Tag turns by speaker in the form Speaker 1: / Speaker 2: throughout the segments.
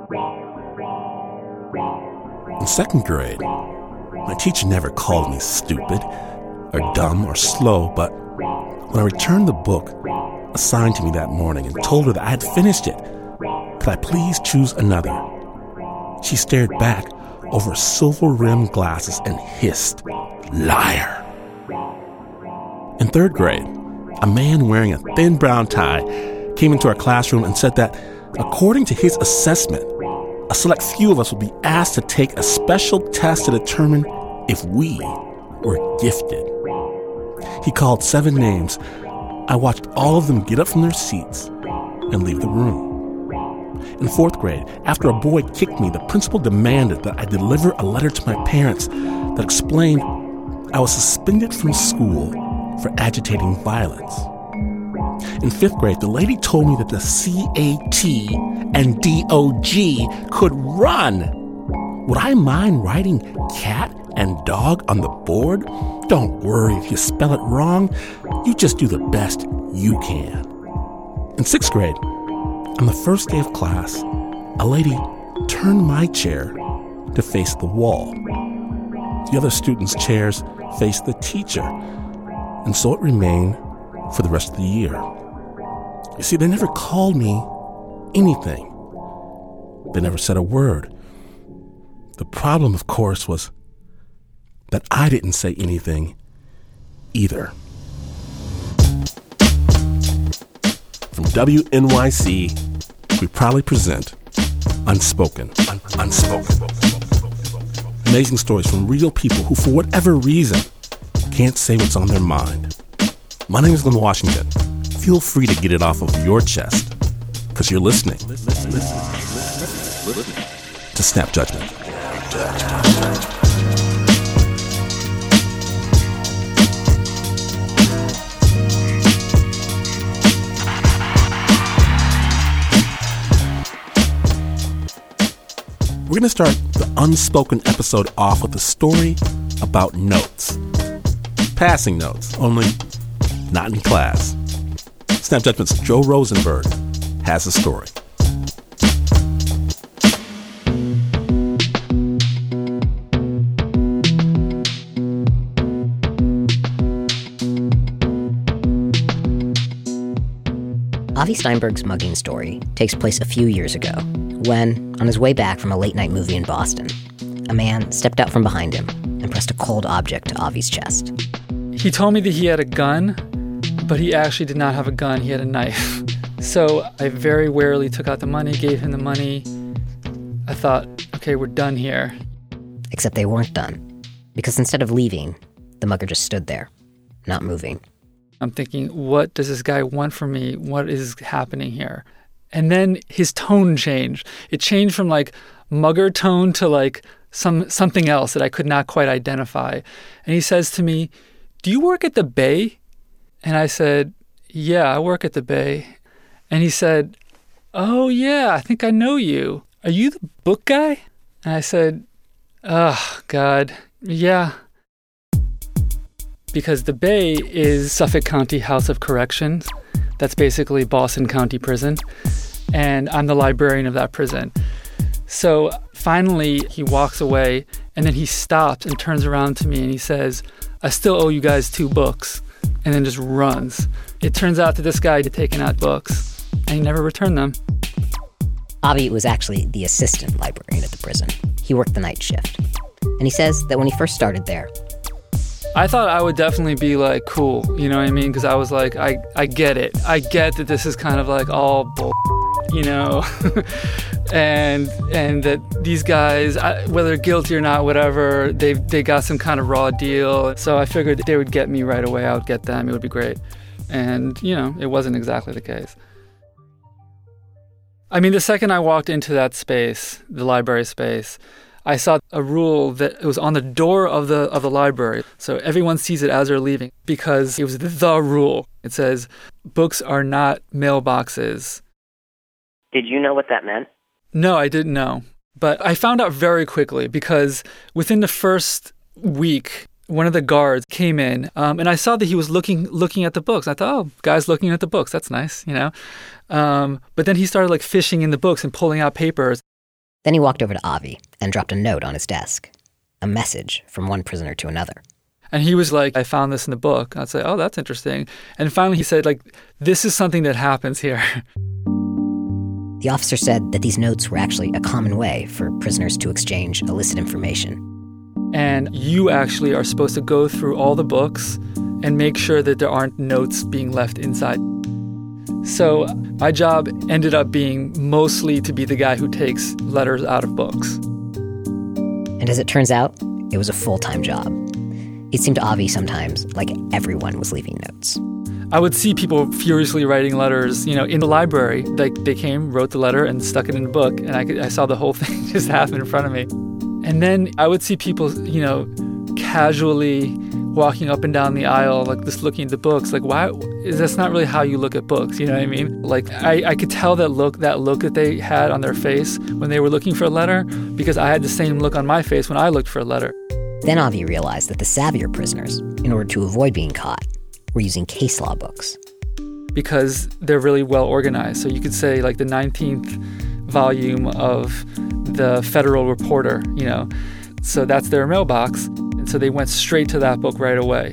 Speaker 1: In second grade, my teacher never called me stupid or dumb or slow, but when I returned the book assigned to me that morning and told her that I had finished it, could I please choose another? She stared back over silver-rimmed glasses and hissed, "Liar." In third grade, a man wearing a thin brown tie came into our classroom and said that, according to his assessment, a select few of us would be asked to take a special test to determine if we were gifted. He called 7 names. I watched all of them get up from their seats and leave the room. In fourth grade, after a boy kicked me, the principal demanded that I deliver a letter to my parents that explained I was suspended from school for agitating violence. In fifth grade, the lady told me that the CAT and DOG could run. Would I mind writing cat and dog on the board? Don't worry if you spell it wrong. You just do the best you can. In sixth grade, on the first day of class, a lady turned my chair to face the wall. The other students' chairs faced the teacher, and so it remained for the rest of the year. You see, they never called me anything. They never said a word. The problem, of course, was that I didn't say anything either. From WNYC, we proudly present Unspoken. Unspoken. Amazing stories from real people who, for whatever reason, can't say what's on their mind. My name is Glenn Washington. Feel free to get it off of your chest, because you're listening to Snap Judgment. We're going to start the Unspoken episode off with a story about notes. Passing notes, only not in class. Snap Judgment's Joe Rosenberg has a story.
Speaker 2: Avi Steinberg's mugging story takes place a few years ago when, on his way back from a late-night movie in Boston, a man stepped out from behind him and pressed a cold object to Avi's chest.
Speaker 3: He told me that he had a gun, but he actually did not have a gun. He had a knife. So I very warily took out the money, gave him the money. I thought, okay, we're done here.
Speaker 2: Except they weren't done, because instead of leaving, the mugger just stood there, not moving.
Speaker 3: I'm thinking, what does this guy want from me? What is happening here? And then his tone changed. It changed from like mugger tone to like something else that I could not quite identify. And he says to me, "Do you work at the Bay?" And I said, "Yeah, I work at the Bay." And he said, "Oh yeah, I think I know you. Are you the book guy?" And I said, "Oh God, yeah." Because the Bay is Suffolk County House of Corrections. That's basically Boston County Prison. And I'm the librarian of that prison. So finally, he walks away, and then he stops and turns around to me and he says, "I still owe you guys 2 books," and then just runs. It turns out that this guy had taken out books, and he never returned them.
Speaker 2: Avi was actually the assistant librarian at the prison. He worked the night shift. And he says that when he first started there,
Speaker 3: I thought I would definitely be like cool, you know what I mean? Because I was like, I get it. I get that this is kind of like all bull, you know? and that these guys, whether guilty or not, whatever, they got some kind of raw deal. So I figured they would get me right away. I would get them. It would be great. And, you know, it wasn't exactly the case. I mean, the second I walked into that space, the library space, I saw a rule that it was on the door of the library. So everyone sees it as they're leaving because it was the rule. It says, books are not mailboxes.
Speaker 4: Did you know what that meant?
Speaker 3: No, I didn't know. But I found out very quickly because within the first week, one of the guards came in and I saw that he was looking at the books. I thought, oh, guy's looking at the books. That's nice, you know. But then he started like fishing in the books and pulling out papers.
Speaker 2: Then he walked over to Avi and dropped a note on his desk, a message from one prisoner to another.
Speaker 3: And he was like, I found this in the book. I'd say, oh, that's interesting. And finally he said, like, this is something that happens here.
Speaker 2: The officer said that these notes were actually a common way for prisoners to exchange illicit information.
Speaker 3: And you actually are supposed to go through all the books and make sure that there aren't notes being left inside. So my job ended up being mostly to be the guy who takes letters out of books.
Speaker 2: And as it turns out, it was a full-time job. It seemed to Avi sometimes like everyone was leaving notes.
Speaker 3: I would see people furiously writing letters, in the library. Like they came, wrote the letter, and stuck it in a book, and I saw the whole thing just happen in front of me. And then I would see people, casually walking up and down the aisle, like just looking at the books. Like, why? That's not really how you look at books, you know what I mean? Like, I could tell that look that they had on their face when they were looking for a letter, because I had the same look on my face when I looked for a letter.
Speaker 2: Then Avi realized that the savvier prisoners, in order to avoid being caught, were using case law books.
Speaker 3: Because they're really well organized. So you could say like the 19th volume of the Federal Reporter, So that's their mailbox. And so they went straight to that book right away.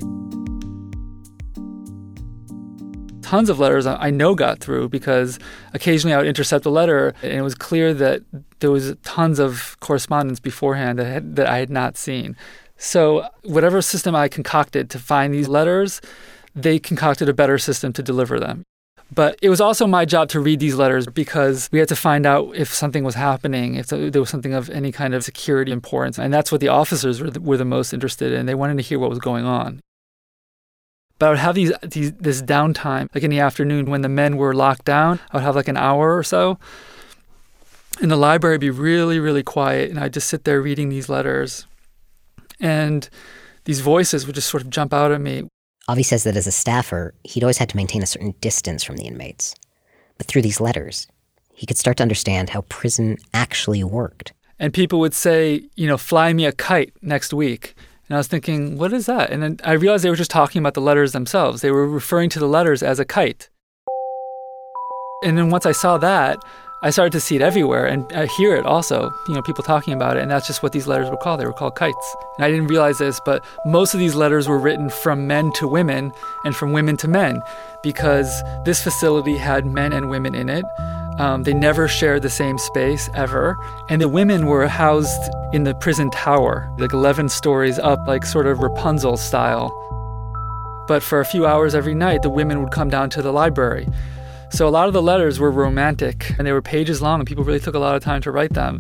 Speaker 3: Tons of letters I know got through because occasionally I would intercept a letter and it was clear that there was tons of correspondence beforehand that I had not seen. So whatever system I concocted to find these letters, they concocted a better system to deliver them. But it was also my job to read these letters because we had to find out if something was happening, if there was something of any kind of security importance. And that's what the officers were the most interested in. They wanted to hear what was going on. But I would have this downtime, like in the afternoon when the men were locked down. I would have like an hour or so. And the library would be really, really quiet. And I'd just sit there reading these letters. And these voices would just sort of jump out at me.
Speaker 2: Avi says that as a staffer, he'd always had to maintain a certain distance from the inmates. But through these letters, he could start to understand how prison actually worked.
Speaker 3: And people would say, fly me a kite next week. And I was thinking, what is that? And then I realized they were just talking about the letters themselves. They were referring to the letters as a kite. And then once I saw that, I started to see it everywhere and I hear it also, people talking about it. And that's just what these letters were called. They were called kites. And I didn't realize this, but most of these letters were written from men to women and from women to men because this facility had men and women in it. They never shared the same space ever. And the women were housed in the prison tower, like 11 stories up, like sort of Rapunzel style. But for a few hours every night, the women would come down to the library. So a lot of the letters were romantic, and they were pages long, and people really took a lot of time to write them.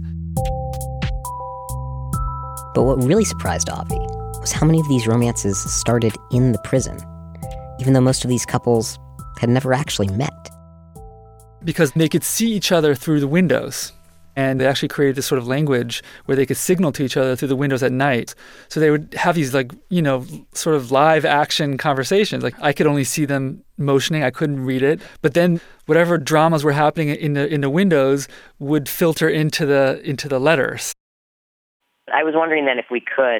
Speaker 2: But what really surprised Avi was how many of these romances started in the prison, even though most of these couples had never actually met.
Speaker 3: Because they could see each other through the windows. And they actually created this sort of language where they could signal to each other through the windows at night. So they would have these sort of live action conversations. Like I could only see them motioning. I couldn't read it. But then whatever dramas were happening in the windows would filter into the letters.
Speaker 4: I was wondering then if we could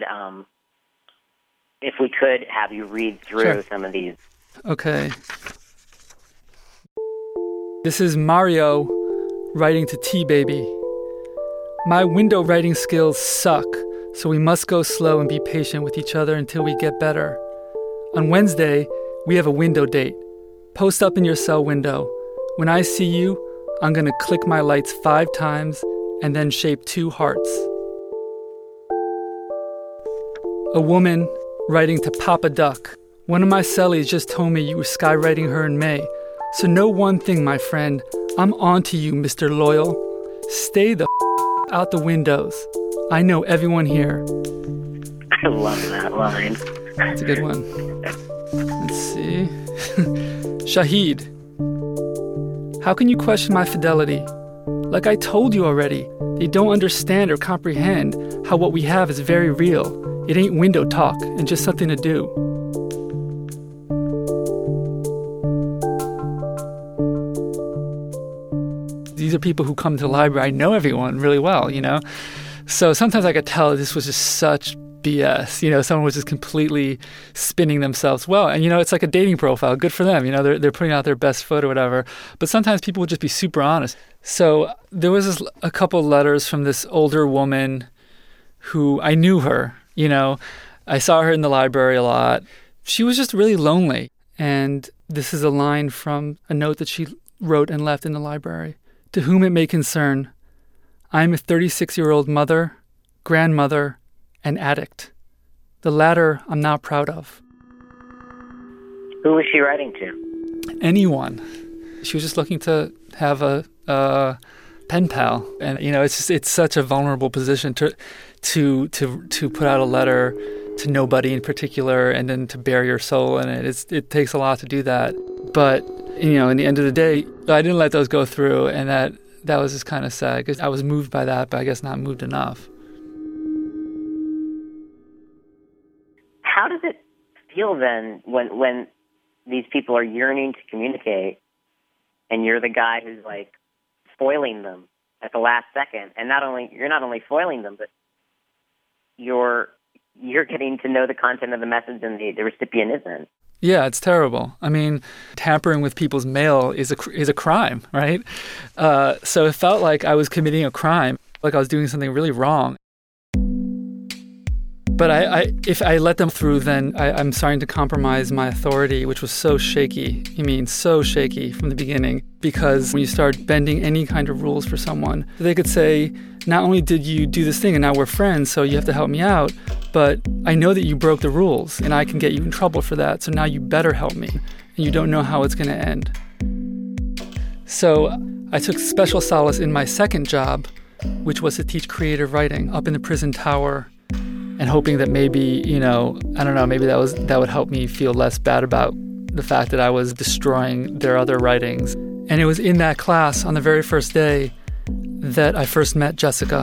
Speaker 4: have you read through some of these.
Speaker 3: Okay. This is Mario writing to T-Baby. My window writing skills suck, so we must go slow and be patient with each other until we get better. On Wednesday, we have a window date. Post up in your cell window. When I see you, I'm going to click my lights 5 times and then shape 2 hearts. A woman writing to Papa Duck. One of my cellies just told me you were skywriting her in May. So know one thing, my friend. I'm on to you, Mr. Loyal. Stay the out the windows. I know everyone here.
Speaker 4: I love that line.
Speaker 3: That's a good one. Let's see. Shahid. How can you question my fidelity? Like I told you already, they don't understand or comprehend how what we have is very real. It ain't window talk and just something to do. These are people who come to the library. I know everyone really well, So sometimes I could tell this was just BS. Someone was just completely spinning themselves well. And, it's like a dating profile. Good for them. They're putting out their best foot or whatever. But sometimes people would just be super honest. So there was a couple of letters from this older woman who I knew her. I saw her in the library a lot. She was just really lonely. And this is a line from a note that she wrote and left in the library. To whom it may concern, I am a 36-year-old mother, grandmother, and addict. The latter I'm not proud of.
Speaker 4: Who was she writing to?
Speaker 3: Anyone. She was just looking to have a pen pal. And, it's such a vulnerable position to put out a letter to nobody in particular and then to bare your soul in it. It takes a lot to do that. But, in the end of the day, I didn't let those go through, and that was just kind of sad because I was moved by that, but I guess not moved enough.
Speaker 4: How does it feel then when these people are yearning to communicate and you're the guy who's like foiling them at the last second? And you're not only foiling them, but you're getting to know the content of the message and the recipient isn't.
Speaker 3: Yeah, it's terrible. I mean, tampering with people's mail is a crime, right? So it felt like I was committing a crime, like I was doing something really wrong. But if I let them through, then I'm starting to compromise my authority, which was so shaky. So shaky from the beginning. Because when you start bending any kind of rules for someone, they could say, not only did you do this thing and now we're friends, so you have to help me out, but I know that you broke the rules and I can get you in trouble for that, so now you better help me. And you don't know how it's going to end. So I took special solace in my second job, which was to teach creative writing up in the prison tower, and hoping that maybe, I don't know, maybe that would help me feel less bad about the fact that I was destroying their other writings. And it was in that class on the very first day that I first met Jessica.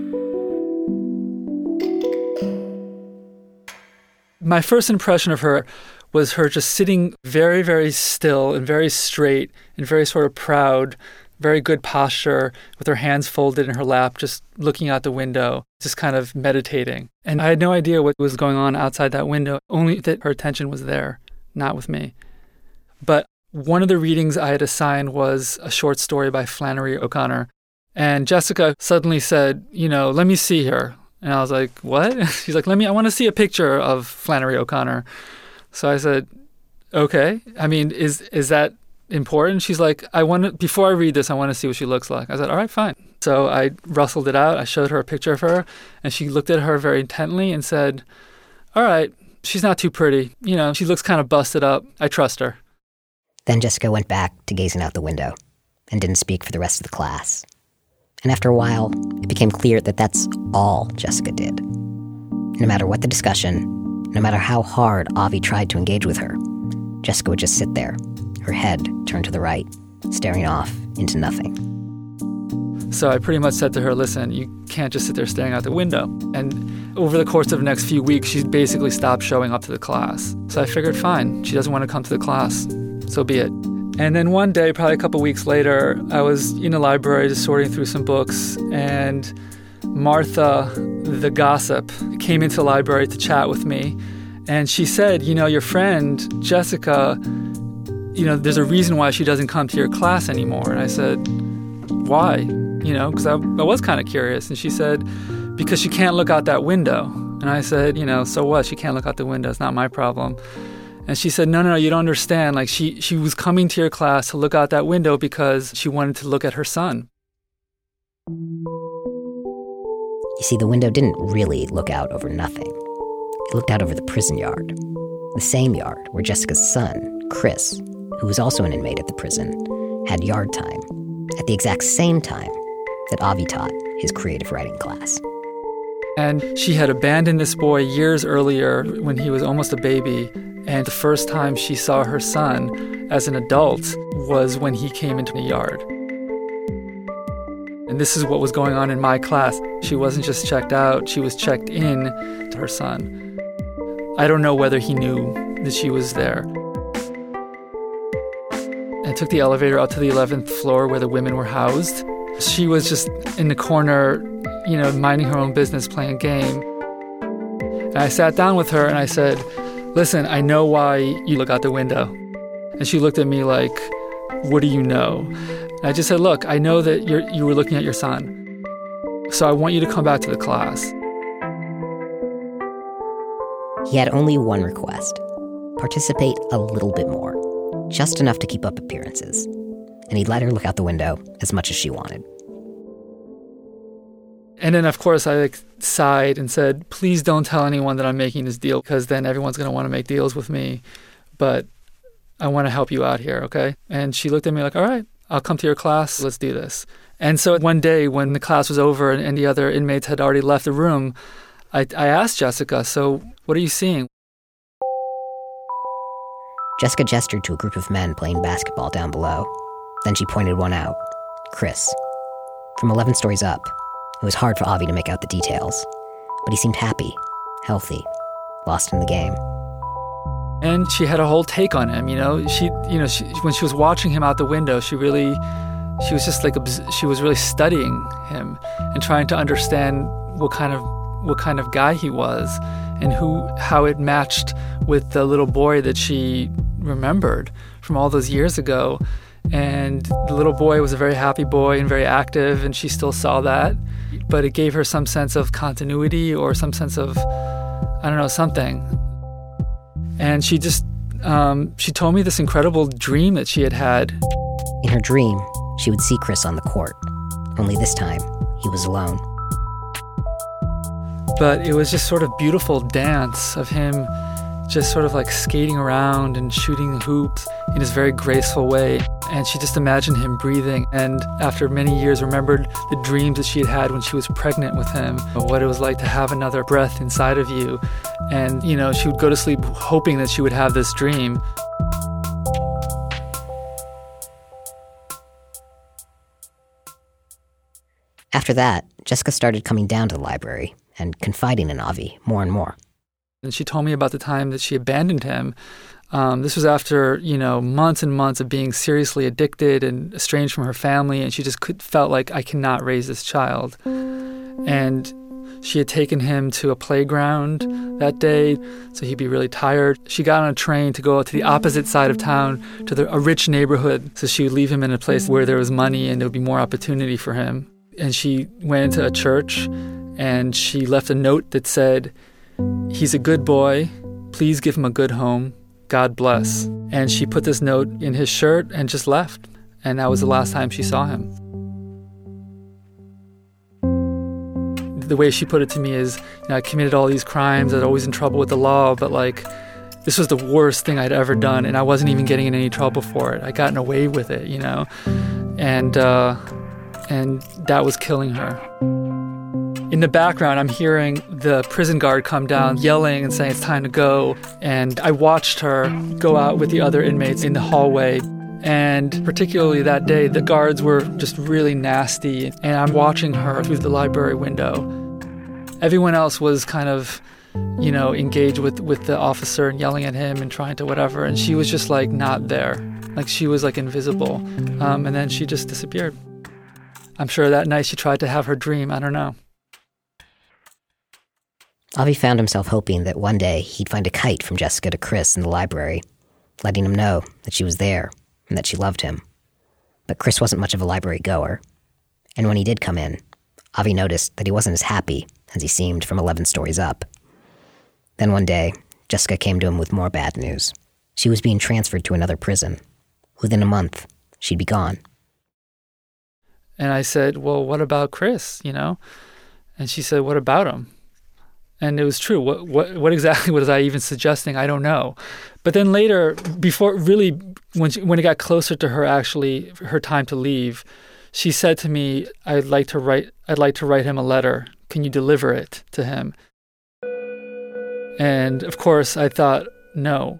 Speaker 3: My first impression of her was her just sitting very, very still and very straight and very sort of proud, very good posture, with her hands folded in her lap, just looking out the window, just kind of meditating. And I had no idea what was going on outside that window, only that her attention was there, not with me. But one of the readings I had assigned was a short story by Flannery O'Connor. And Jessica suddenly said, let me see her. And I was like, what? She's like, I want to see a picture of Flannery O'Connor. So I said, okay. Is that important? She's like, before I read this, I want to see what she looks like. I said, all right, fine. So I rustled it out. I showed her a picture of her, and she looked at her very intently and said, all right, she's not too pretty. She looks kind of busted up. I trust her.
Speaker 2: Then Jessica went back to gazing out the window and didn't speak for the rest of the class. And after a while, it became clear that that's all Jessica did. No matter what the discussion, no matter how hard Avi tried to engage with her, Jessica would just sit there, her head turned to the right, staring off into nothing.
Speaker 3: So I pretty much said to her, listen, you can't just sit there staring out the window. And over the course of the next few weeks, she basically stopped showing up to the class. So I figured, fine, she doesn't want to come to the class, so be it. And then one day, probably a couple weeks later, I was in the library just sorting through some books, and Martha, the gossip, came into the library to chat with me. And she said, your friend, Jessica, there's a reason why she doesn't come to your class anymore. And I said, why? Because I was kind of curious. And she said, because she can't look out that window. And I said, so what? She can't look out the window. It's not my problem. And she said, no, you don't understand. Like, she was coming to your class to look out that window because she wanted to look at her son.
Speaker 2: You see, the window didn't really look out over nothing. It looked out over the prison yard. The same yard where Jessica's son, Chris, who was also an inmate at the prison, had yard time at the exact same time that Avi taught his creative writing class.
Speaker 3: And she had abandoned this boy years earlier when he was almost a baby. And the first time she saw her son as an adult was when he came into the yard. And this is what was going on in my class. She wasn't just checked out, she was checked in to her son. I don't know whether he knew that she was there. I took the elevator up to the 11th floor where the women were housed. She was just in the corner, minding her own business, playing a game. And I sat down with her and I said, listen, I know why you look out the window. And she looked at me like, what do you know? And I just said, look, I know that you were looking at your son. So I want you to come back to the class.
Speaker 2: He had only one request: participate a little bit more, just enough to keep up appearances. And he let her look out the window as much as she wanted.
Speaker 3: And then, of course, I sighed and said, please don't tell anyone that I'm making this deal, because then everyone's going to want to make deals with me. But I want to help you out here, okay? And she looked at me like, all right, I'll come to your class. Let's do this. And so one day when the class was over and the other inmates had already left the room, I asked Jessica, so what are you seeing?
Speaker 2: Jessica gestured to a group of men playing basketball down below. Then she pointed one out, Chris. From 11 stories up, it was hard for Avi to make out the details, but he seemed happy, healthy, lost in the game.
Speaker 3: And she had a whole take on him, She when she was watching him out the window, she was just she was really studying him and trying to understand what kind of guy he was and how it matched with the little boy that she remembered from all those years ago. And the little boy was a very happy boy and very active, and she still saw that. But it gave her some sense of continuity or some sense of, I don't know, something. And she just, she told me this incredible dream that she had had.
Speaker 2: In her dream, she would see Chris on the court. Only this time, he was alone.
Speaker 3: But it was just sort of beautiful dance of him just sort of skating around and shooting hoops in his very graceful way. And she just imagined him breathing. And after many years, remembered the dreams that she had had when she was pregnant with him, what it was like to have another breath inside of you. And, she would go to sleep hoping that she would have this dream.
Speaker 2: After that, Jessica started coming down to the library and confiding in Avi more and more.
Speaker 3: And she told me about the time that she abandoned him. This was after, months and months of being seriously addicted and estranged from her family, and she just felt like, I cannot raise this child. And she had taken him to a playground that day, so he'd be really tired. She got on a train to go to the opposite side of town, to a rich neighborhood, so she would leave him in a place where there was money and there would be more opportunity for him. And she went into a church, and she left a note that said, he's a good boy. Please give him a good home. God bless. And she put this note in his shirt and just left. And that was the last time she saw him. The way she put it to me is, I committed all these crimes. I was always in trouble with the law, but this was the worst thing I'd ever done. And I wasn't even getting in any trouble for it. I'd gotten away with it, And that was killing her. In the background, I'm hearing the prison guard come down, yelling and saying it's time to go. And I watched her go out with the other inmates in the hallway. And particularly that day, the guards were just really nasty. And I'm watching her through the library window. Everyone else was kind of, engaged with the officer and yelling at him and trying to whatever. And she was just not there. She was invisible. And then she just disappeared. I'm sure that night she tried to have her dream. I don't know.
Speaker 2: Avi found himself hoping that one day he'd find a kite from Jessica to Chris in the library, letting him know that she was there and that she loved him. But Chris wasn't much of a library goer, and when he did come in, Avi noticed that he wasn't as happy as he seemed from 11 stories up. Then one day, Jessica came to him with more bad news. She was being transferred to another prison. Within a month, she'd be gone.
Speaker 3: And I said, well, what about Chris, And she said, what about him? And it was true. What exactly was I even suggesting? I don't know. But then later, when it got closer to her time to leave, she said to me, I'd like to write him a letter. Can you deliver it to him? And of course, I thought, no.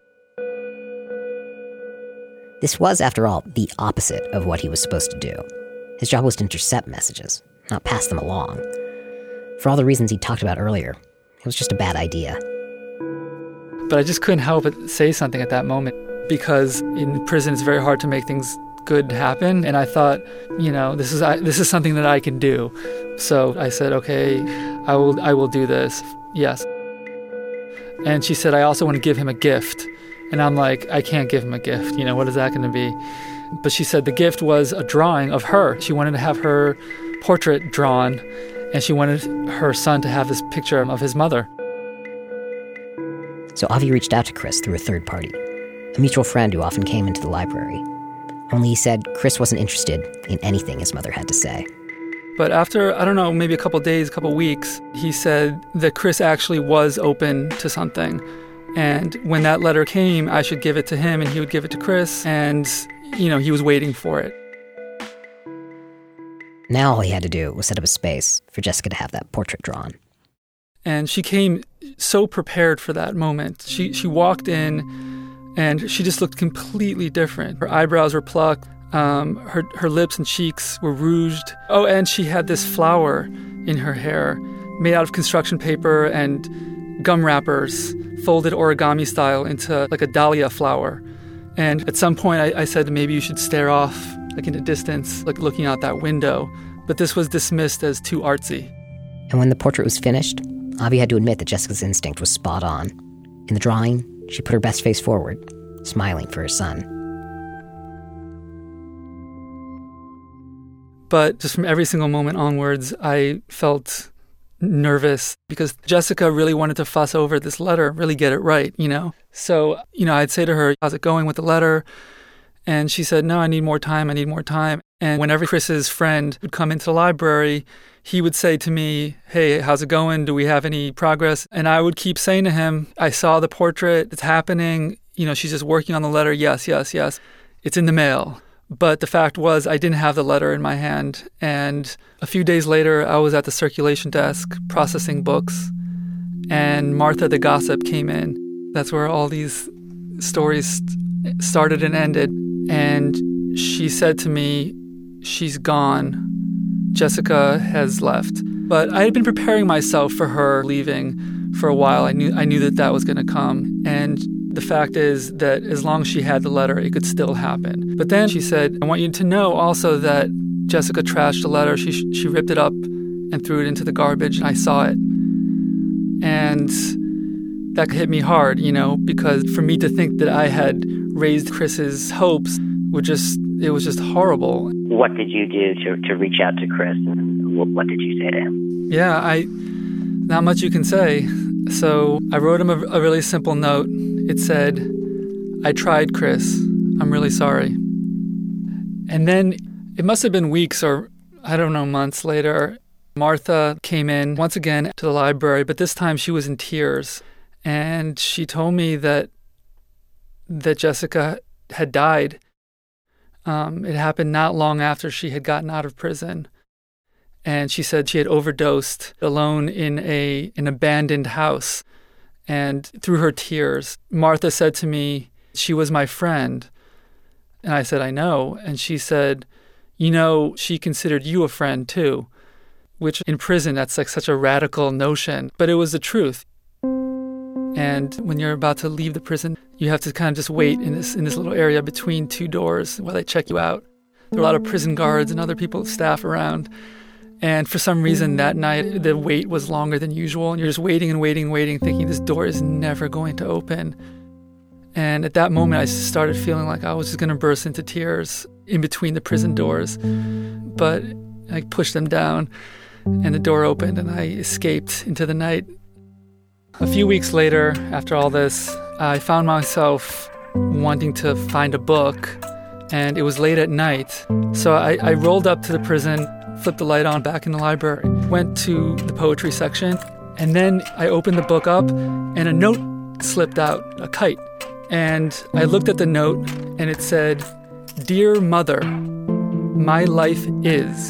Speaker 2: This was, after all, the opposite of what he was supposed to do. His job was to intercept messages, not pass them along. For all the reasons he talked about earlier, it was just a bad idea.
Speaker 3: But I just couldn't help but say something at that moment, because in prison it's very hard to make things good happen. And I thought, this is something that I can do. So I said, okay, I will do this. Yes. And she said, I also want to give him a gift. And I'm like, I can't give him a gift. What is that going to be? But she said the gift was a drawing of her. She wanted to have her portrait drawn, and she wanted her son to have this picture of his mother.
Speaker 2: So Avi reached out to Chris through a third party, a mutual friend who often came into the library. Only he said Chris wasn't interested in anything his mother had to say.
Speaker 3: But after, I don't know, maybe a couple days, a couple weeks, he said that Chris actually was open to something. And when that letter came, I should give it to him and he would give it to Chris. And, he was waiting for it.
Speaker 2: Now all he had to do was set up a space for Jessica to have that portrait drawn. And
Speaker 3: she came so prepared for that moment. She walked in and she just looked completely different. Her eyebrows were plucked. Her lips and cheeks were rouged. Oh, and she had this flower in her hair made out of construction paper and gum wrappers, folded origami style into like a dahlia flower. And at some point I said maybe you should stare off like in the distance, like looking out that window. But this was dismissed as too artsy.
Speaker 2: And when the portrait was finished, Avi had to admit that Jessica's instinct was spot on. In the drawing, she put her best face forward, smiling for her son.
Speaker 3: But just from every single moment onwards, I felt nervous because Jessica really wanted to fuss over this letter, really get it right, So, I'd say to her, how's it going with the letter? And she said, no, I need more time. And whenever Chris's friend would come into the library, he would say to me, hey, how's it going? Do we have any progress? And I would keep saying to him, I saw the portrait. It's happening. She's just working on the letter. Yes. It's in the mail. But the fact was I didn't have the letter in my hand. And a few days later, I was at the circulation desk processing books. And Martha the gossip came in. That's where all these stories started and ended. And she said to me, she's gone. Jessica has left. But I had been preparing myself for her leaving for a while. I knew that was going to come. And the fact is that as long as she had the letter, it could still happen. But then she said, I want you to know also that Jessica trashed the letter. She ripped it up and threw it into the garbage, and I saw it. And that hit me hard, because for me to think that I had raised Chris's hopes it was just horrible.
Speaker 4: What did you do to reach out to Chris? And what did you say to him?
Speaker 3: Yeah, not much you can say. So I wrote him a really simple note. It said, I tried, Chris. I'm really sorry. And then it must have been weeks or, I don't know, months later, Martha came in once again to the library, but this time she was in tears. And she told me that Jessica had died. It happened not long after she had gotten out of prison. And she said she had overdosed alone in an abandoned house. And through her tears, Martha said to me, she was my friend. And I said, I know. And she said, she considered you a friend too, which in prison, that's like such a radical notion. But it was the truth. And when you're about to leave the prison, you have to kind of just wait in this little area between two doors while they check you out. There were a lot of prison guards and other people, staff around. And for some reason that night, the wait was longer than usual. And you're just waiting and waiting and waiting, thinking this door is never going to open. And at that moment, I started feeling like I was just going to burst into tears in between the prison doors. But I pushed them down, and the door opened, and I escaped into the night. A few weeks later, after all this, I found myself wanting to find a book, and it was late at night. So I rolled up to the prison, flipped the light on back in the library, went to the poetry section, and then I opened the book up, and a note slipped out, a kite. And I looked at the note, and it said, Dear Mother, my life is.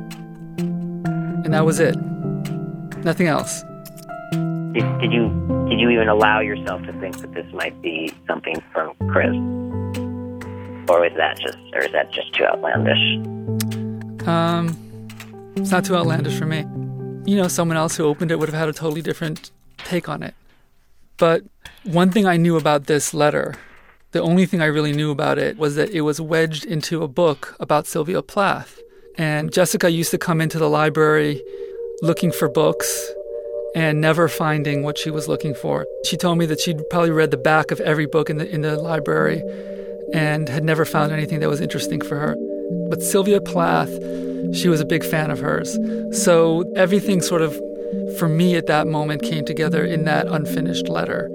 Speaker 3: And that was it. Nothing else.
Speaker 4: Did you even allow yourself to think that this might be something from Chris? Or is that just too outlandish?
Speaker 3: It's not too outlandish for me. Someone else who opened it would have had a totally different take on it. But one thing I knew about this letter, the only thing I really knew about it, was that it was wedged into a book about Sylvia Plath. And Jessica used to come into the library looking for books, and never finding what she was looking for. She told me that she'd probably read the back of every book in the library and had never found anything that was interesting for her. But Sylvia Plath, she was a big fan of hers. So everything sort of, for me at that moment, came together in that unfinished letter.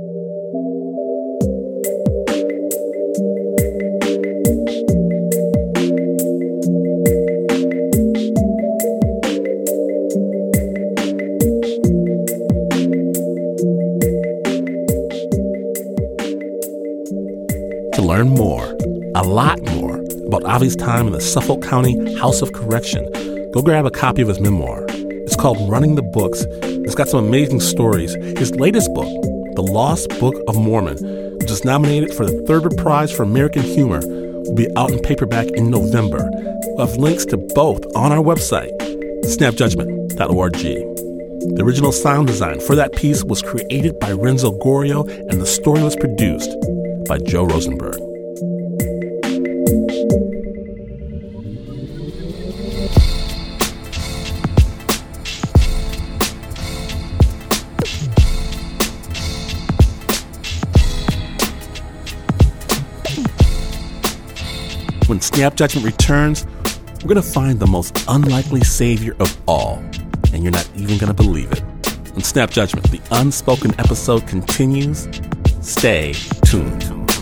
Speaker 1: To learn more, a lot more, about Avi's time in the Suffolk County House of Correction, go grab a copy of his memoir. It's called Running the Books. It's got some amazing stories. His latest book, The Lost Book of Mormon, which is nominated for the third prize for American humor, will be out in paperback in November. We'll have links to both on our website, snapjudgment.org. The original sound design for that piece was created by Renzo Gorio, and the story was produced by Joe Rosenberg. When Snap Judgment returns, we're going to find the most unlikely savior of all, and you're not even going to believe it. On Snap Judgment, the unspoken episode continues. Stay tuned.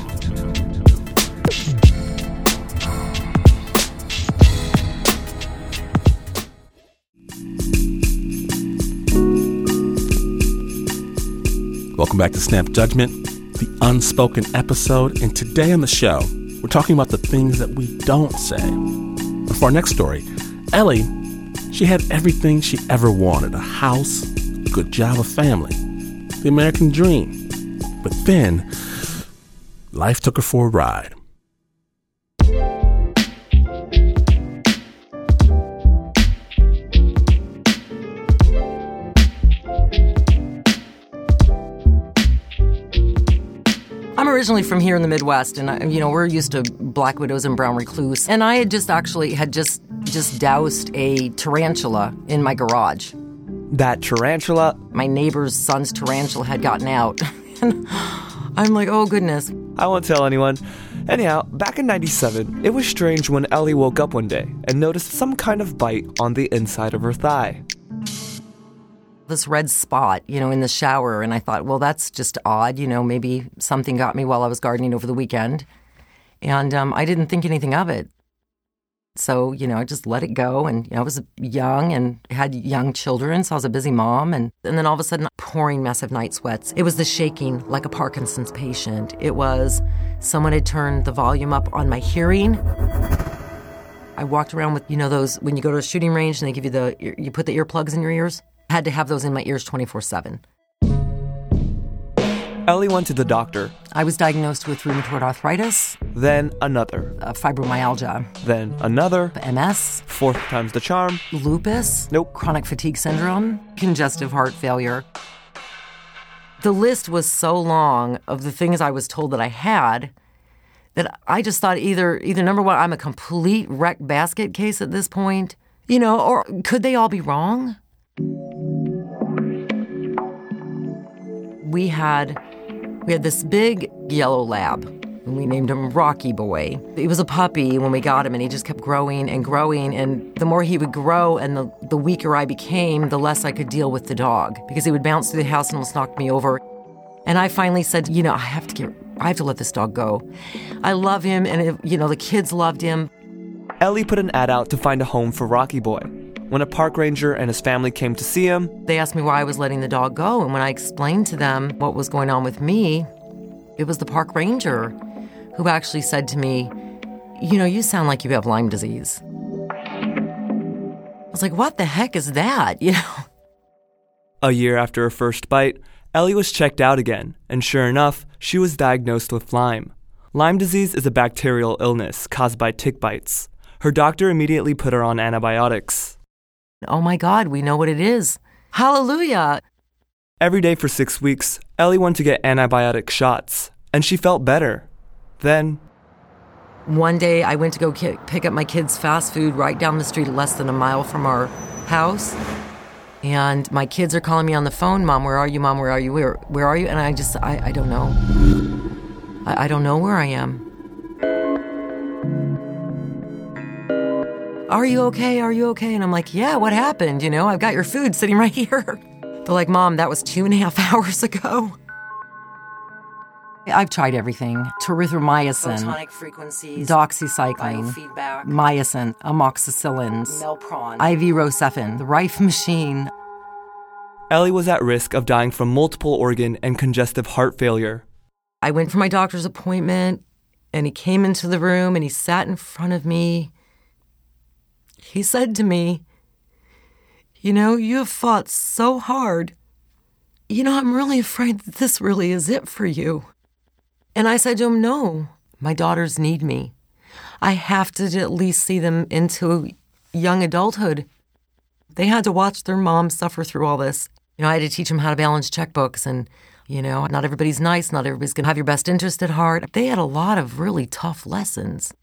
Speaker 1: Welcome back to Snap Judgment, the unspoken episode, and today on the show, we're talking about the things that we don't say. And for our next story, Ellie, she had everything she ever wanted: a house, a good job, a family, the American dream. But then, life took her for a ride.
Speaker 5: I'm originally from here in the Midwest, and we're used to black widows and brown recluse. And I had just doused a tarantula in my garage.
Speaker 6: That tarantula?
Speaker 5: My neighbor's son's tarantula had gotten out. And I'm like, oh goodness.
Speaker 6: I won't tell anyone. Anyhow, back in 97, it was strange when Ellie woke up one day and noticed some kind of bite on the inside of her thigh.
Speaker 5: This red spot, in the shower, and I thought, well, that's just odd, maybe something got me while I was gardening over the weekend, and I didn't think anything of it. So, I just let it go, and I was young and had young children, so I was a busy mom, and then all of a sudden, pouring massive night sweats. It was the shaking like a Parkinson's patient. It was someone had turned the volume up on my hearing. I walked around with, those, when you go to a shooting range and they give you you put the earplugs in your ears. I had to have those in my ears 24/7.
Speaker 6: Ellie went to the doctor.
Speaker 5: I was diagnosed with rheumatoid arthritis.
Speaker 6: Then another.
Speaker 5: Fibromyalgia.
Speaker 6: Then another.
Speaker 5: MS.
Speaker 6: Fourth time's the charm.
Speaker 5: Lupus.
Speaker 6: Nope.
Speaker 5: Chronic fatigue syndrome. Congestive heart failure. The list was so long of the things I was told that I had that I just thought either number one, I'm a complete wreck basket case at this point, or could they all be wrong? We had this big yellow lab, and we named him Rocky Boy. He was a puppy when we got him, and he just kept growing, and the more he would grow and the weaker I became, the less I could deal with the dog, because he would bounce through the house and almost knock me over. And I finally said, I have to let this dog go. I love him, and the kids loved him.
Speaker 6: Ellie put an ad out to find a home for Rocky Boy. When a park ranger and his family came to see him,
Speaker 5: they asked me why I was letting the dog go, and when I explained to them what was going on with me, it was the park ranger who actually said to me, you sound like you have Lyme disease. I was like, what the heck is that,
Speaker 6: A year after her first bite, Ellie was checked out again, and sure enough, she was diagnosed with Lyme. Lyme disease is a bacterial illness caused by tick bites. Her doctor immediately put her on antibiotics.
Speaker 5: Oh my God, we know what it is. Hallelujah.
Speaker 6: Every day for 6 weeks, Ellie went to get antibiotic shots, and she felt better. Then,
Speaker 5: one day I went to go pick up my kids' fast food right down the street, less than a mile from our house. And my kids are calling me on the phone, Mom, where are you? Mom, where are you? Where are you? And I don't know. I don't know where I am. Are you okay? Are you okay? And I'm like, yeah, what happened? I've got your food sitting right here. They're like, Mom, that was 2.5 hours ago. I've tried everything. Erythromycin, photonic frequencies, doxycycline, biofeedback, mycin, amoxicillins, Melpron, IV Rocephin, the Rife machine.
Speaker 6: Ellie was at risk of dying from multiple organ and congestive heart failure.
Speaker 5: I went for my doctor's appointment, and he came into the room, and he sat in front of me. He said to me, you have fought so hard. I'm really afraid that this really is it for you. And I said to him, no, my daughters need me. I have to at least see them into young adulthood. They had to watch their mom suffer through all this. I had to teach them how to balance checkbooks and, not everybody's nice, not everybody's going to have your best interest at heart. They had a lot of really tough lessons.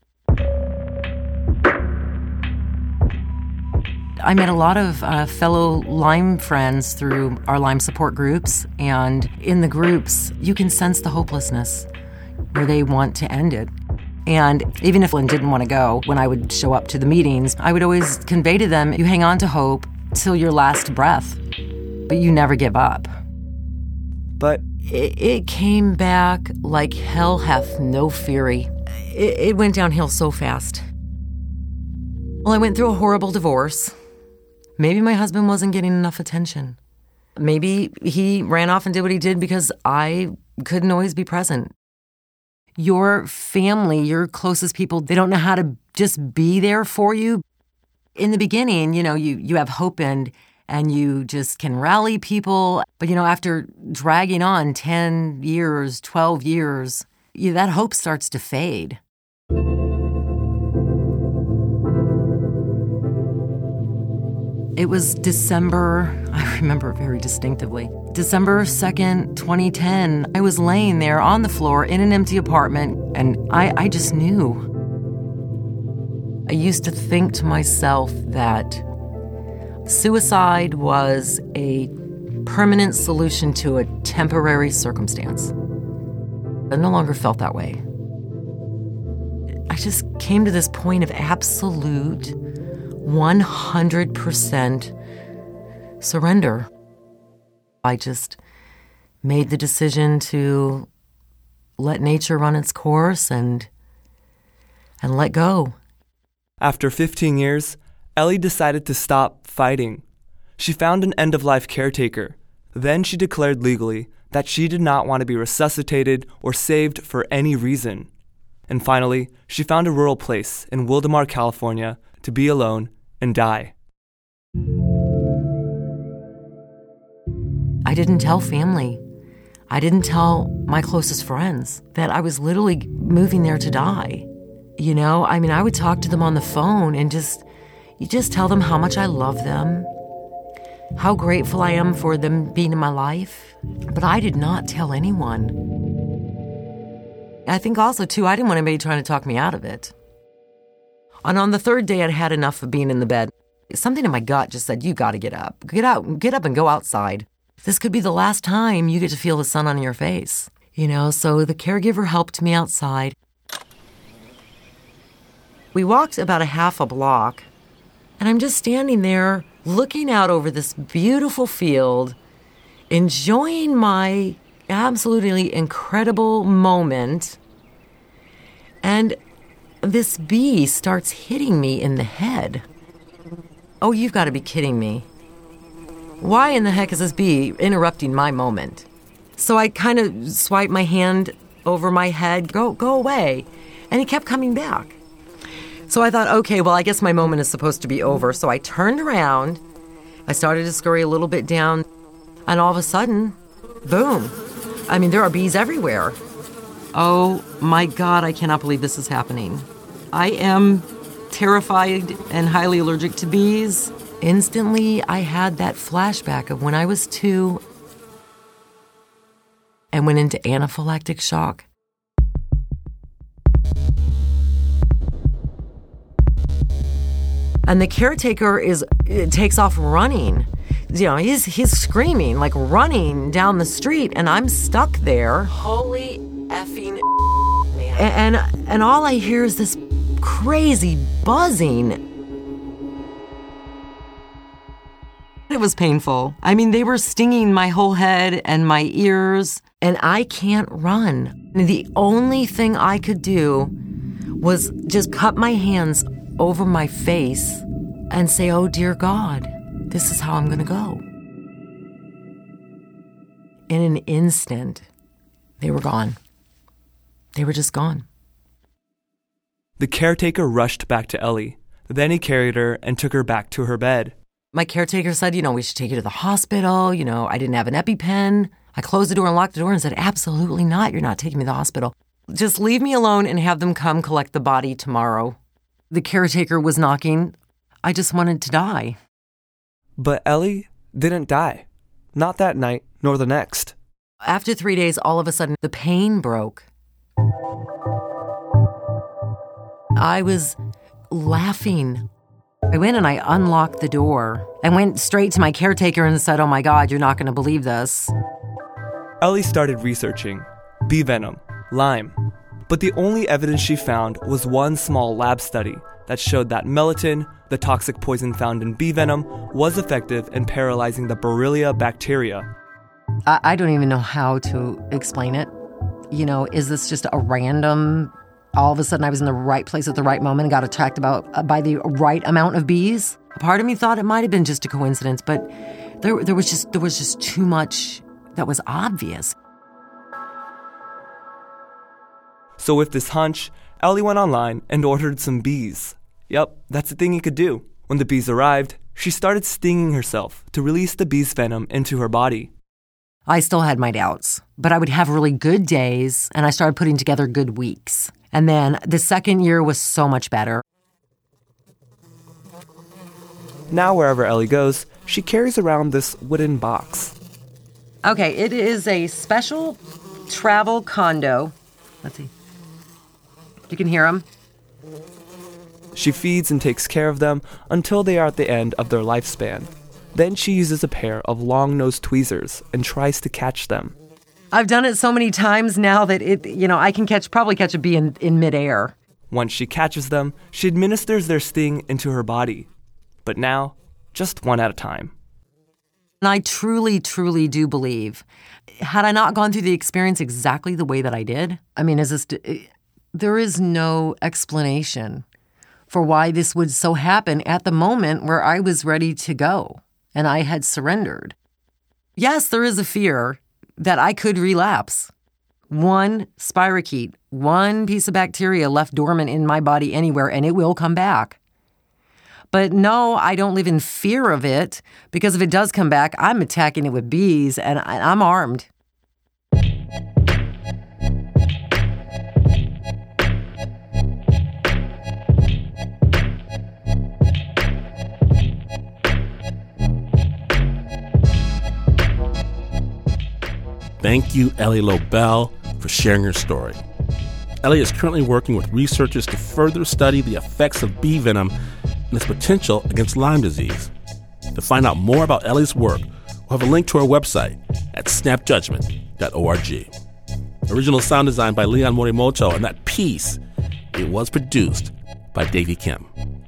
Speaker 5: I met a lot of fellow Lyme friends through our Lyme support groups, and in the groups, you can sense the hopelessness where they want to end it. And even if Lynn didn't want to go, when I would show up to the meetings, I would always convey to them, you hang on to hope till your last breath, but you never give up.
Speaker 6: But
Speaker 5: it came back like hell hath no fury. It went downhill so fast. Well, I went through a horrible divorce. Maybe my husband wasn't getting enough attention. Maybe he ran off and did what he did because I couldn't always be present. Your family, your closest people, they don't know how to just be there for you. In the beginning, you have hope and you just can rally people. But, after dragging on 10 years, 12 years, that hope starts to fade. It was December, I remember very distinctively, December 2nd, 2010. I was laying there on the floor in an empty apartment, and I just knew. I used to think to myself that suicide was a permanent solution to a temporary circumstance. I no longer felt that way. I just came to this point of absolute 100% surrender. I just made the decision to let nature run its course and let go.
Speaker 6: After 15 years, Ellie decided to stop fighting. She found an end-of-life caretaker. Then she declared legally that she did not want to be resuscitated or saved for any reason. And finally, she found a rural place in Wildomar, California, to be alone and die.
Speaker 5: I didn't tell family. I didn't tell my closest friends that I was literally moving there to die. I would talk to them on the phone and you just tell them how much I love them, how grateful I am for them being in my life. But I did not tell anyone. I think also, too, I didn't want anybody trying to talk me out of it. And on the third day, I'd had enough of being in the bed. Something in my gut just said, you got to get up. Get up and go outside. This could be the last time you get to feel the sun on your face. So the caregiver helped me outside. We walked about a half a block, and I'm just standing there looking out over this beautiful field, enjoying my absolutely incredible moment, and this bee starts hitting me in the head. Oh, you've got to be kidding me. Why in the heck is this bee interrupting my moment? So I kind of swiped my hand over my head, go away. And he kept coming back. So I thought, okay, well, I guess my moment is supposed to be over. So I turned around. I started to scurry a little bit down. And all of a sudden, boom. There are bees everywhere. Oh my God, I cannot believe this is happening. I am terrified and highly allergic to bees. Instantly, I had that flashback of when I was 2 and went into anaphylactic shock. And the caretaker takes off running he's screaming, like running down the street, and I'm stuck there. Holy effing man. And all I hear is this crazy buzzing. It was painful. I mean, they were stinging my whole head and my ears, and I can't run. And the only thing I could do was just cup my hands over my face and say, oh, dear God, this is how I'm going to go. In an instant, they were gone. They were just gone.
Speaker 6: The caretaker rushed back to Ellie. Then he carried her and took her back to her bed.
Speaker 5: My caretaker said, we should take you to the hospital. I didn't have an EpiPen. I closed the door and locked the door and said, absolutely not. You're not taking me to the hospital. Just leave me alone and have them come collect the body tomorrow. The caretaker was knocking. I just wanted to die.
Speaker 6: But Ellie didn't die. Not that night, nor the next.
Speaker 5: After 3 days, all of a sudden, the pain broke. I was laughing. I went and I unlocked the door. I went straight to my caretaker and said, oh my God, you're not going to believe this.
Speaker 6: Ellie started researching bee venom, Lyme. But the only evidence she found was one small lab study that showed that melittin, the toxic poison found in bee venom, was effective in paralyzing the Borrelia bacteria.
Speaker 5: I don't even know how to explain it. Is this just a random, all of a sudden I was in the right place at the right moment and got attacked by the right amount of bees? A part of me thought it might have been just a coincidence, but there was just too much that was obvious.
Speaker 6: So with this hunch, Ellie went online and ordered some bees. Yep, that's the thing you could do. When the bees arrived, she started stinging herself to release the bee's venom into her body.
Speaker 5: I still had my doubts, but I would have really good days, and I started putting together good weeks. And then the second year was so much better.
Speaker 6: Now wherever Ellie goes, she carries around this wooden box.
Speaker 5: Okay, it is a special travel condo. Let's see. You can hear them.
Speaker 6: She feeds and takes care of them until they are at the end of their lifespan. Then she uses a pair of long-nosed tweezers and tries to catch them.
Speaker 5: I've done it so many times now that I can probably catch a bee in midair.
Speaker 6: Once she catches them, she administers their sting into her body. But now, just one at a time.
Speaker 5: And I truly, truly do believe, had I not gone through the experience exactly the way that I did, there is no explanation for why this would so happen at the moment where I was ready to go and I had surrendered. Yes, there is a fear that I could relapse. One spirochete, one piece of bacteria left dormant in my body anywhere, and it will come back. But no, I don't live in fear of it, because if it does come back, I'm attacking it with bees, and I'm armed.
Speaker 1: Thank you, Ellie Lobel, for sharing your story. Ellie is currently working with researchers to further study the effects of bee venom and its potential against Lyme disease. To find out more about Ellie's work, we'll have a link to her website at snapjudgment.org. Original sound design by Leon Morimoto, and that piece, it was produced by Davey Kim.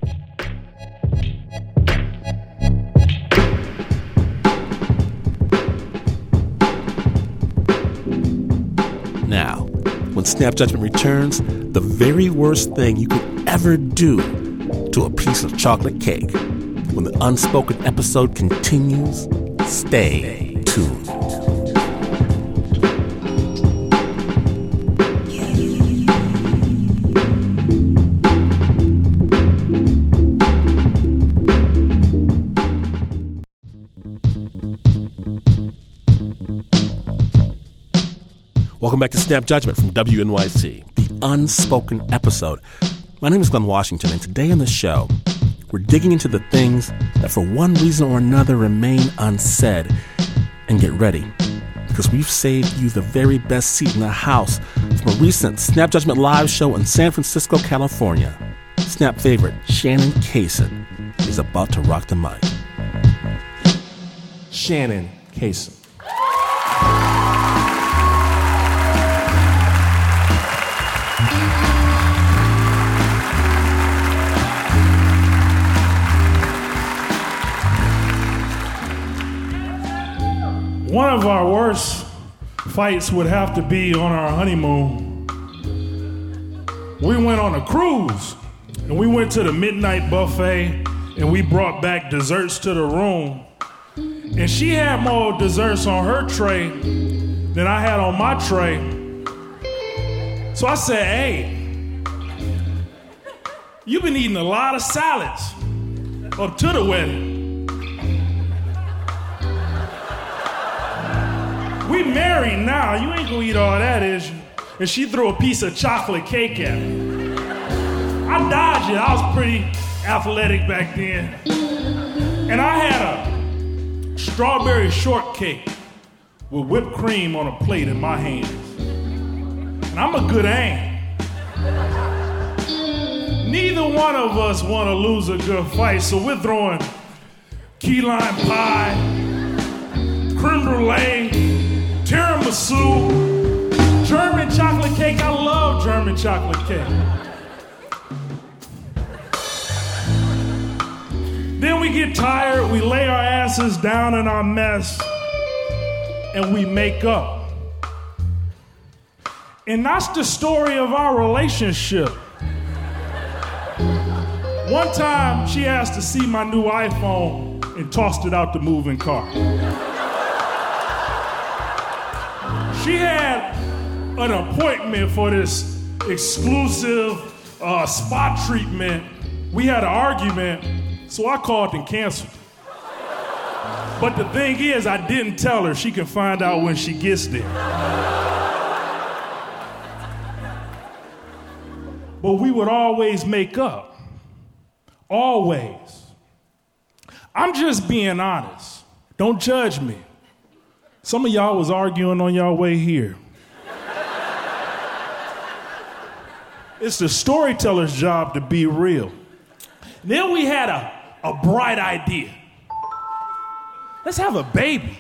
Speaker 1: Now, when Snap Judgment returns, the very worst thing you could ever do to a piece of chocolate cake. When the unspoken episode continues, stay tuned. Welcome back to Snap Judgment from WNYC, the unspoken episode. My name is Glenn Washington, and today on the show, we're digging into the things that for one reason or another remain unsaid. And get ready, because we've saved you the very best seat in the house from a recent Snap Judgment live show in San Francisco, California. Snap favorite Shannon Cason is about to rock the mic.
Speaker 7: Shannon Kasem.
Speaker 8: One of our worst fights would have to be on our honeymoon. We went on a cruise, and we went to the midnight buffet, and we brought back desserts to the room. And she had more desserts on her tray than I had on my tray. So I said, hey, you've been eating a lot of salads up to the wedding. We married now. You ain't gonna eat all that, is you? And she threw a piece of chocolate cake at me. I dodged it. I was pretty athletic back then. And I had a strawberry shortcake with whipped cream on a plate in my hands. And I'm a good aim. Neither one of us want to lose a good fight, so we're throwing key lime pie, creme brulee, tiramisu, German chocolate cake. I love German chocolate cake. Then we get tired, we lay our asses down in our mess, and we make up. And that's the story of our relationship. One time, she asked to see my new iPhone and tossed it out the moving car. She had an appointment for this exclusive spa treatment. We had an argument, so I called and canceled. But the thing is, I didn't tell her. She can find out when she gets there. But we would always make up. Always. I'm just being honest. Don't judge me. Some of y'all was arguing on y'all way here. It's the storyteller's job to be real. Then we had a bright idea. Let's have a baby.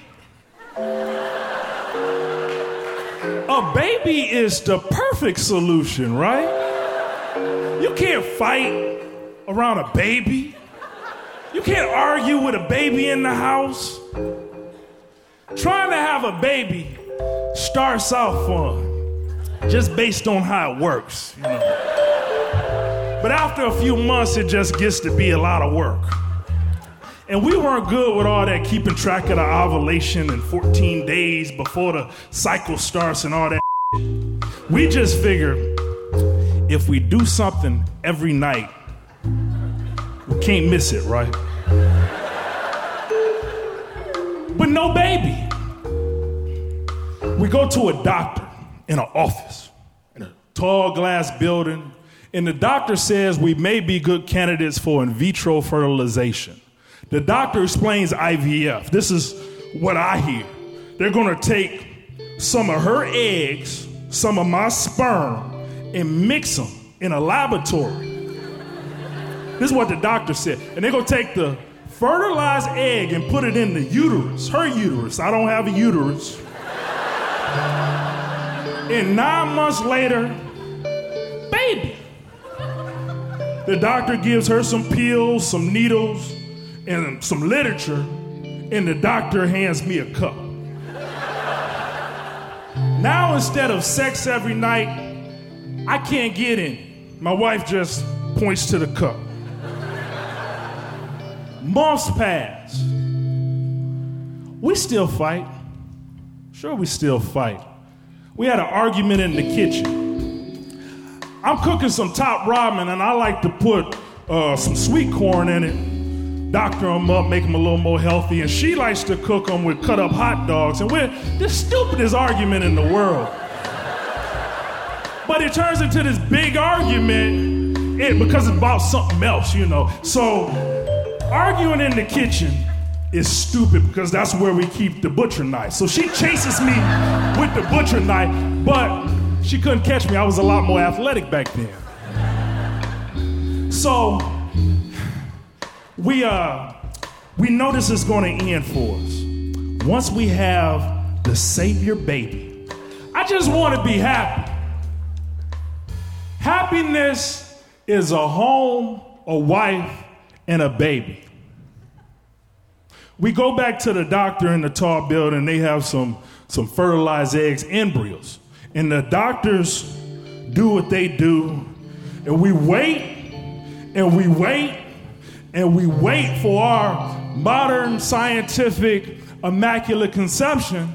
Speaker 8: A baby is the perfect solution, right? You can't fight around a baby. You can't argue with a baby in the house. Trying to have a baby starts out fun, just based on how it works, you know. But after a few months, it just gets to be a lot of work. And we weren't good with all that keeping track of the ovulation and 14 days before the cycle starts and all that. We just figured if we do something every night, we can't miss it, right? But no baby. We go to a doctor in an office, in a tall glass building, and the doctor says we may be good candidates for in vitro fertilization. The doctor explains IVF. This is what I hear. They're gonna take some of her eggs, some of my sperm, and mix them in a laboratory. This is what the doctor said. And they're gonna take the fertilized egg and put it in the uterus, her uterus. I don't have a uterus. And 9 months later, baby. The doctor gives her some pills, some needles, and some literature, and the doctor hands me a cup. Now, instead of sex every night, I can't get in. My wife just points to the cup. Months pass. We still fight. Sure, we still fight. We had an argument in the kitchen. I'm cooking some top ramen, and I like to put some sweet corn in it, doctor them up, make them a little more healthy, and she likes to cook them with cut up hot dogs, and we're the stupidest argument in the world. But it turns into this big argument because it's about something else, you know. So arguing in the kitchen is stupid because that's where we keep the butcher knife. So she chases me with the butcher knife, but she couldn't catch me. I was a lot more athletic back then. So we know this is going to end for us. once we have the Savior baby, I just want to be happy. Happiness is a home, a wife, and a baby. We go back to the doctor in the tall building. They have some fertilized eggs, embryos. And the doctors do what they do. And we wait, and we wait, and we wait for our modern scientific immaculate conception.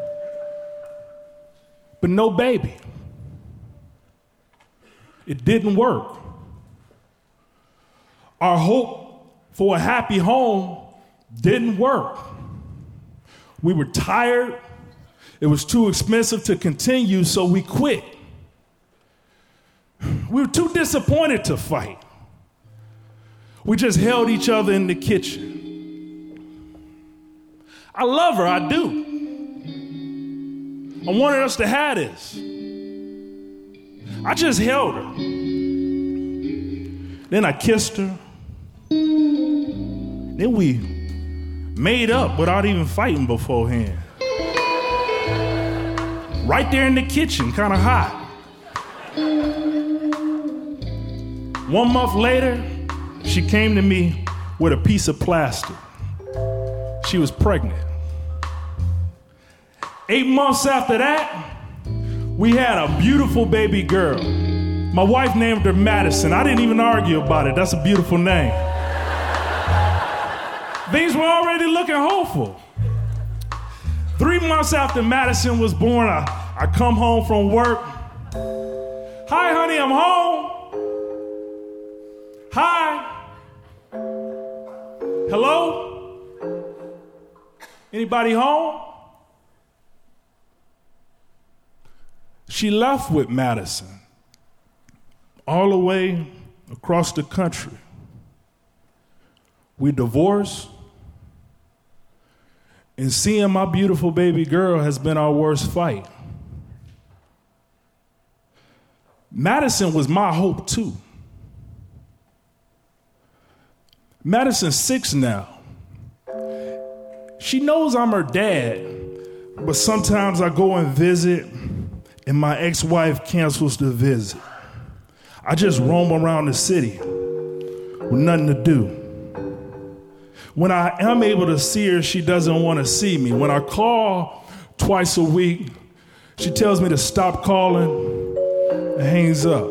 Speaker 8: But no baby. It didn't work. Our hope for a happy home didn't work. We were tired. It was too expensive to continue, so we quit. We were too disappointed to fight. We just held each other in the kitchen. I love her, I do. I wanted us to have this. I just held her. Then I kissed her. Then we made up without even fighting beforehand. Right there in the kitchen, kind of hot. 1 month later, she came to me with a piece of plastic. She was pregnant. 8 months after that, we had a beautiful baby girl. My wife named her Madison. I didn't even argue about it. That's a beautiful name. Things were already looking hopeful. 3 months after Madison was born, I come home from work. Hi, honey, I'm home. Hi. Hello? Anybody home? She left with Madison all the way across the country. We divorced. And seeing my beautiful baby girl has been our worst fight. Madison was my hope, too. Madison's 6 now. She knows I'm her dad, but sometimes I go and visit, and my ex-wife cancels the visit. I just roam around the city with nothing to do. When I am able to see her, she doesn't want to see me. When I call twice a week, she tells me to stop calling and hangs up.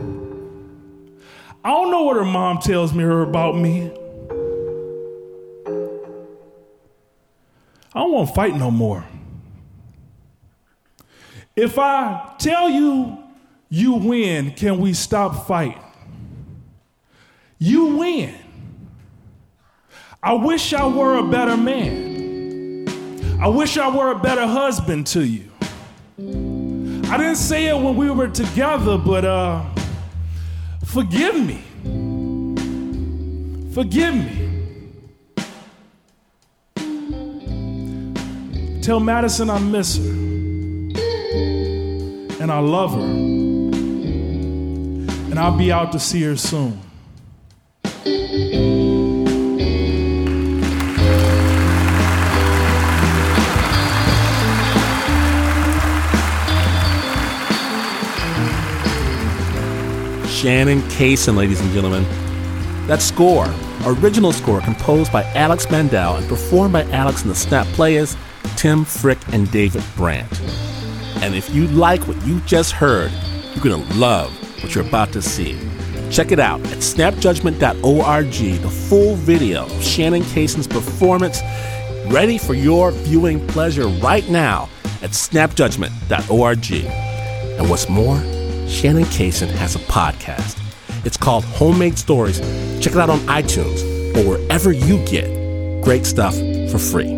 Speaker 8: I don't know what her mom tells me about me. I don't want to fight no more. If I tell you, you win, can we stop fighting? You win. I wish I were a better man. I wish I were a better husband to you. I didn't say it when we were together, but forgive me. Forgive me. Tell Madison I miss her. And I love her. And I'll be out to see her soon.
Speaker 1: Shannon Cason, ladies and gentlemen. That score, original score composed by Alex Mandel and performed by Alex and the Snap Players, Tim Frick and David Brandt. And if you like what you just heard, you're going to love what you're about to see. Check it out at snapjudgment.org, the full video of Shannon Cason's performance, ready for your viewing pleasure right now at snapjudgment.org. And what's more, Shannon Cason has a podcast. It's called Homemade Stories. Check it out on iTunes or wherever you get great stuff for free.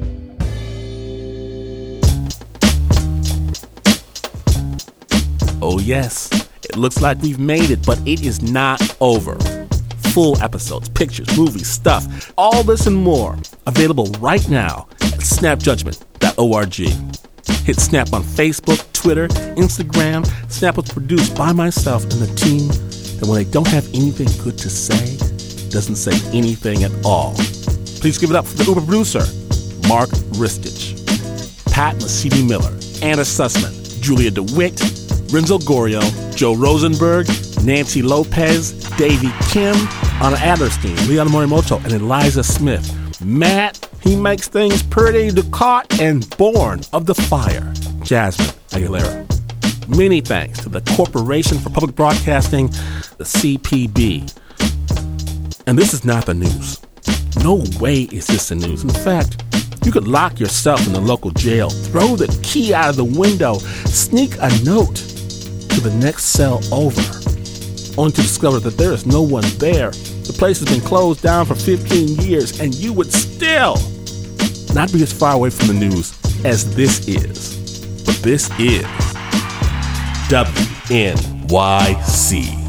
Speaker 1: Oh yes, it looks like we've made it, but it is not over. Full episodes, pictures, movies, stuff, all this and more available right now at snapjudgment.org. Hit Snap on Facebook, Twitter, Instagram. Snap was produced by myself and the team that when they don't have anything good to say, doesn't say anything at all. Please give it up for the Uber producer, Mark Ristich, Pat Mesiti-Miller, Anna Sussman, Julia DeWitt, Renzo Gorio, Joe Rosenberg, Nancy Lopez, Davey Kim, Anna Adlerstein, Leon Morimoto, and Eliza Smith. Matt, he makes things pretty, Ducat, and Born of the Fire, Jasmine Aguilera. Many thanks to the Corporation for Public Broadcasting, the CPB. And this is not the news. No way is this the news. In fact, you could lock yourself in the local jail, throw the key out of the window, sneak a note to the next cell over, only to discover that there is no one there. The place has been closed down for 15 years, and you would still not be as far away from the news as this is. But this is WNYC.